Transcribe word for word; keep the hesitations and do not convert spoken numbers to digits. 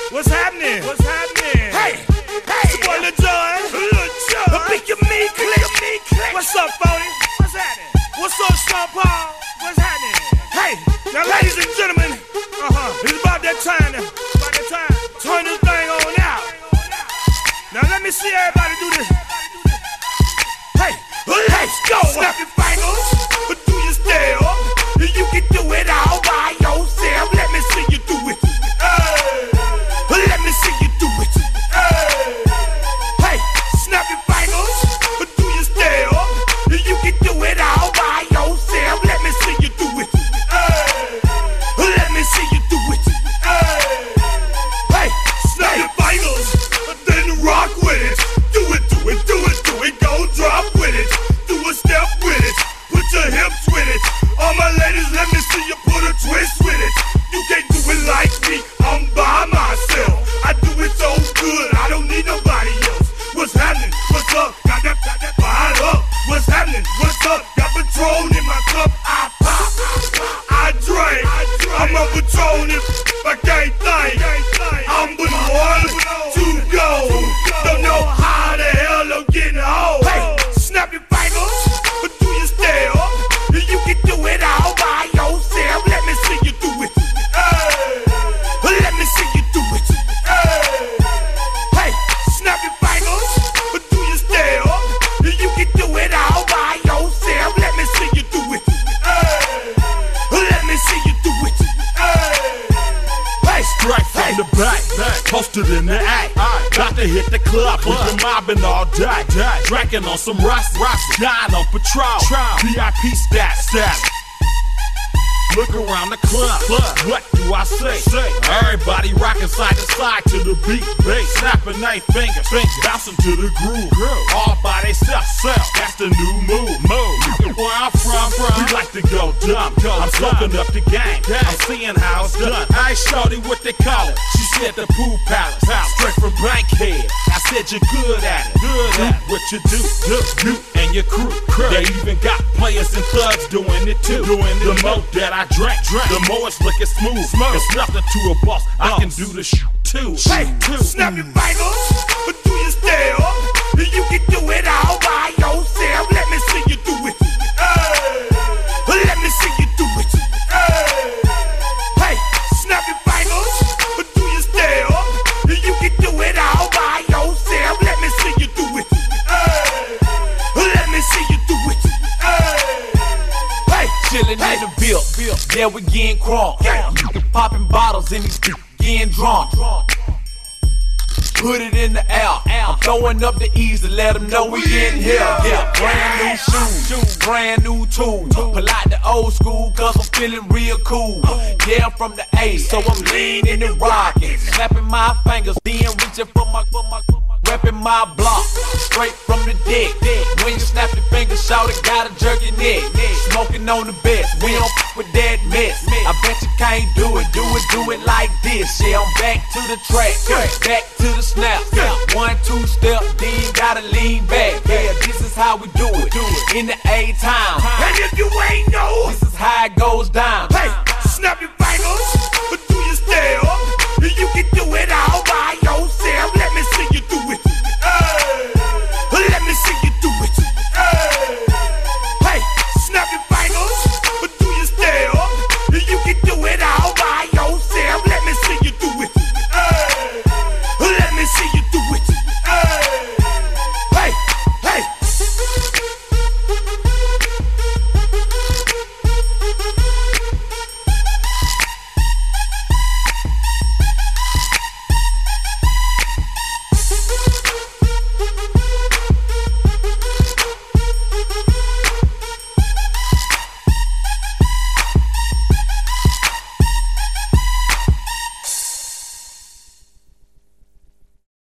What's happening? What's happening? Hey, hey, it's your boy Lil Jon. Lil Jon. The big of me, click, me, click. What's up, Phony? What's happening? What's up, Sean Paul? What's happening? Hey, now, ladies and gentlemen, uh-huh, it's about that time now. About that time. Turn this thing on out. Now let me see everybody do this. Hey, let's go. Snap your fingers, but do you still? You can do it all by yourself. Let me see you do it. Hey, let me see you do it. Hey, hey, snap your fingers, but do you still? You can do it all by yourself. Let me see you do it. Hey, let me see you do it. Hey, hey, snap your fingers, but then rock with it. Do it, do it, do it, do it. Go drop with it. Do a step with it. Put your hips with it. All my ladies, let me see you put a twist with it. You can't do it like me, I'm by myself. I do it so good, I don't need nobody else. What's happening? What's up? Got that, got that fired up. What's happening? What's up? Got Patron in my cup. I pop, I drink. I'm a Patron if I can't think. I'm with one, two go. Don't know how the hell I'm getting home. Hey, snap your fingers, but do you still? You can do it all by yourself. Let me see you do it. Hey, let me see you do it. Hey, hey, snap your fingers, but do you still? You can do it all by yourself. Let me see you do it. Hey, let me see you do it. Hey, hey, straight from the back, posted in the act. Got to hit the club, we've been mobbing all day. Drinking on some rust, dying on Patron. V I P stats, stats. Look around the club, what do I say? Everybody rocking side to side to the beat, beat. Snapping they fingers, bouncing to the groove. All by themselves, that's the new move. Where I'm from, we like to go dumb. I'm soaking up the game, I'm seeing how it's done. I ain't shorty what they call it. She said the pool palace, straight from Bankhead. I said you're good at it, good at what you do, you and your crew. They even got players and thugs doing it too. Doing the more that I I drink, drink, the more it's looking smooth. smooth. It's nothing to a boss. I can do the sh too. Hey, snap your fingers, but do you still? You can do it all by yourself. Let me see you do it. Hey, let me see you do it. Hey, hey, snap your fingers, but do you still? You can do it all by yourself. Let me see you do it. Hey, let me see you do it. Hey, chillin' in the bill, yeah, we getting crunk. Popping bottles in these getting drunk. Put it in the air, I'm throwing up the E's to let them know we getting here. Yeah, brand new shoes, brand new tools. Pull out the old school cause I'm feeling real cool. Yeah, I'm from the A, so I'm leaning and rocking. Snapping my fingers, then reaching for my, for my, for my reppin' my block, straight from the dick. When you snap your fingers, shout it, gotta jerk your neck. Smoking on the best, we don't f with that mess. I bet you can't do it, do it, do it like this. Yeah, I'm back to the track, back to the snap. One, two step, then gotta lean back. Yeah, this is how we do it, in the A-Town. And if you ain't know, this is how it goes down. Hey, snap your fingers, but do you still?